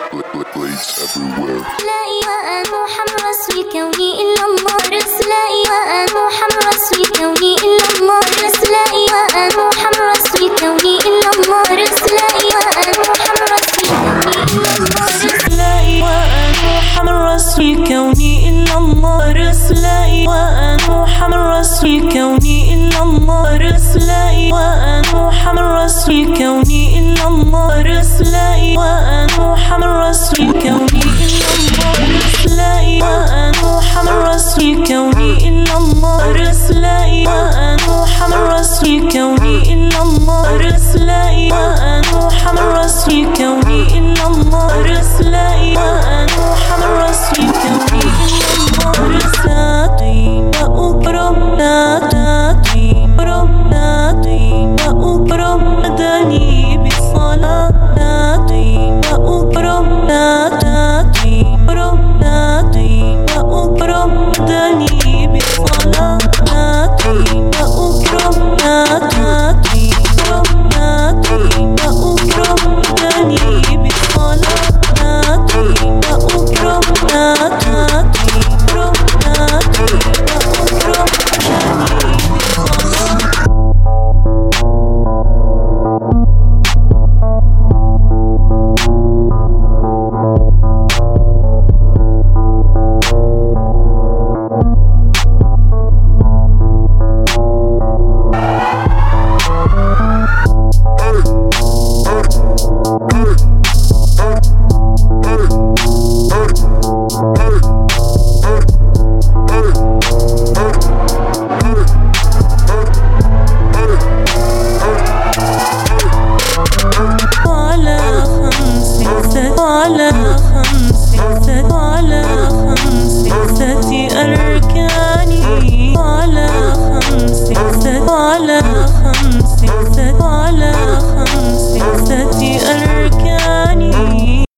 everywhere. لا إله محمد رسول كوني إلا الله. لا إله محمد رسول كوني إلا الله. لا إله محمد رسول كوني إلا الله. لا إله